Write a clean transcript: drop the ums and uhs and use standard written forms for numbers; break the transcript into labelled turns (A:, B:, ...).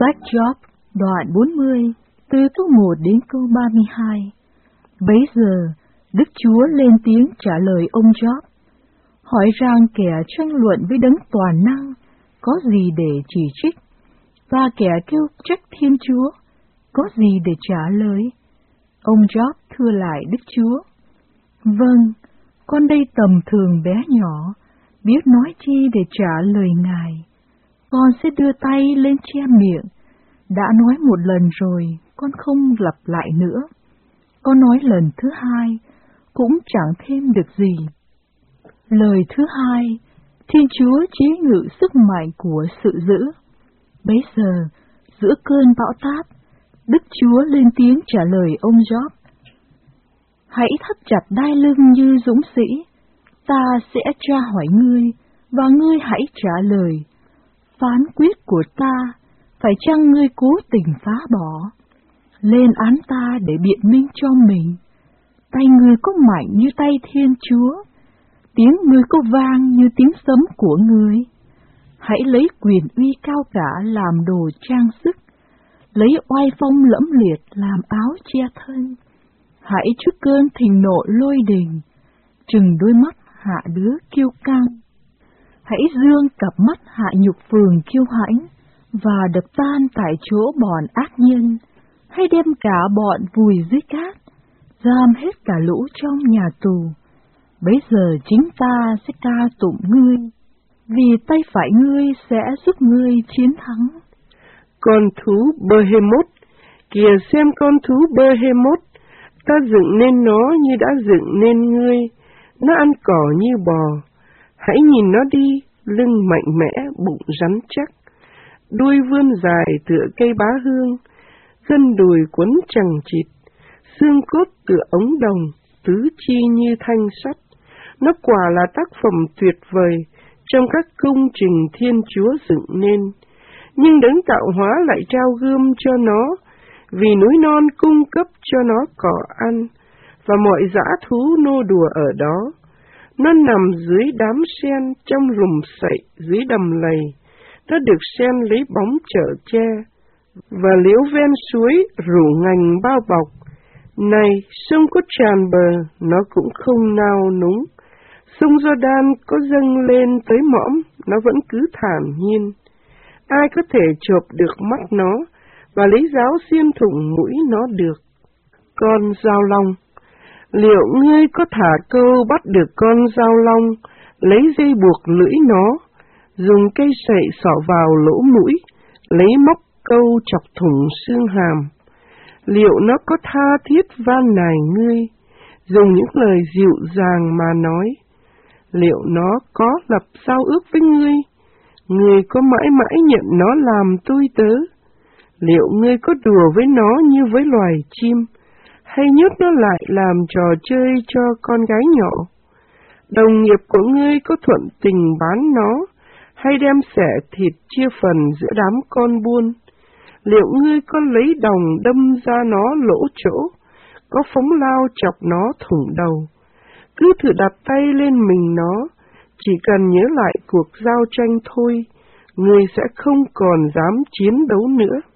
A: Sách Job, đoạn 40, từ câu 1 đến câu 32. Bấy giờ, Đức Chúa lên tiếng trả lời ông Job, hỏi rằng kẻ tranh luận với Đấng Toàn Năng có gì để chỉ trích, và kẻ kêu trách Thiên Chúa có gì để trả lời. Ông Job thưa lại Đức Chúa, vâng, con đây tầm thường bé nhỏ, biết nói chi để trả lời Ngài. Con sẽ đưa tay lên che miệng, đã nói một lần rồi, con không lặp lại nữa. Con nói lần thứ hai, cũng chẳng thêm được gì. Lời thứ hai, Thiên Chúa chế ngự sức mạnh của sự dữ. Bấy giờ, giữa cơn bão táp, Đức Chúa lên tiếng trả lời ông Job, hãy thắt chặt đai lưng như dũng sĩ, ta sẽ tra hỏi ngươi, và ngươi hãy trả lời. Phán quyết của ta, phải chăng ngươi cố tình phá bỏ? Lên án ta để biện minh cho mình. Tay ngươi có mạnh như tay Thiên Chúa, tiếng ngươi có vang như tiếng sấm của ngươi. Hãy lấy quyền uy cao cả làm đồ trang sức, lấy oai phong lẫm liệt làm áo che thân. Hãy trước cơn thịnh nộ lôi đình, trừng đôi mắt hạ đứa kiêu căng. Hãy dương cặp mắt hạ nhục phường kiêu hãnh, và đập tan tại chỗ bọn ác nhân. Hãy đem cả bọn vùi dưới cát, giam hết cả lũ trong nhà tù. Bấy giờ chính ta sẽ ca tụng ngươi, vì tay phải ngươi sẽ giúp ngươi chiến thắng.
B: Con thú Behemoth, kìa xem con thú Behemoth, ta dựng nên nó như đã dựng nên ngươi, nó ăn cỏ như bò. Hãy nhìn nó đi, lưng mạnh mẽ, bụng rắn chắc, đuôi vươn dài tựa cây bá hương, gân đùi quấn chằng chịt, xương cốt tựa ống đồng, tứ chi như thanh sắt. Nó quả là tác phẩm tuyệt vời trong các công trình Thiên Chúa dựng nên. Nhưng Đấng tạo hóa lại trao gươm cho nó, vì núi non cung cấp cho nó cỏ ăn, và mọi dã thú nô đùa ở đó. Nó nằm dưới đám sen, trong rùm sậy, dưới đầm lầy. Nó được sen lấy bóng chở che, và liễu ven suối rủ ngành bao bọc. Này, sông có tràn bờ, nó cũng không nao núng. Sông Giô-đan có dâng lên tới mõm, nó vẫn cứ thản nhiên. Ai có thể chộp được mắt nó, và lấy giáo xiên thủng mũi nó được? Con dao long, liệu ngươi có thả câu bắt được con dao long, lấy dây buộc lưỡi nó, dùng cây sậy xỏ vào lỗ mũi, lấy móc câu chọc thủng xương hàm? Liệu nó có tha thiết van nài ngươi, dùng những lời dịu dàng mà nói? Liệu nó có lập giao ước với ngươi? Ngươi có mãi mãi nhận nó làm tôi tớ? Liệu ngươi có đùa với nó như với loài chim, hay nhốt nó lại làm trò chơi cho con gái nhỏ? Đồng nghiệp của ngươi có thuận tình bán nó, hay đem xẻ thịt chia phần giữa đám con buôn? Liệu ngươi có lấy đồng đâm ra nó lỗ chỗ, có phóng lao chọc nó thủng đầu? Cứ thử đặt tay lên mình nó, chỉ cần nhớ lại cuộc giao tranh thôi, ngươi sẽ không còn dám chiến đấu nữa.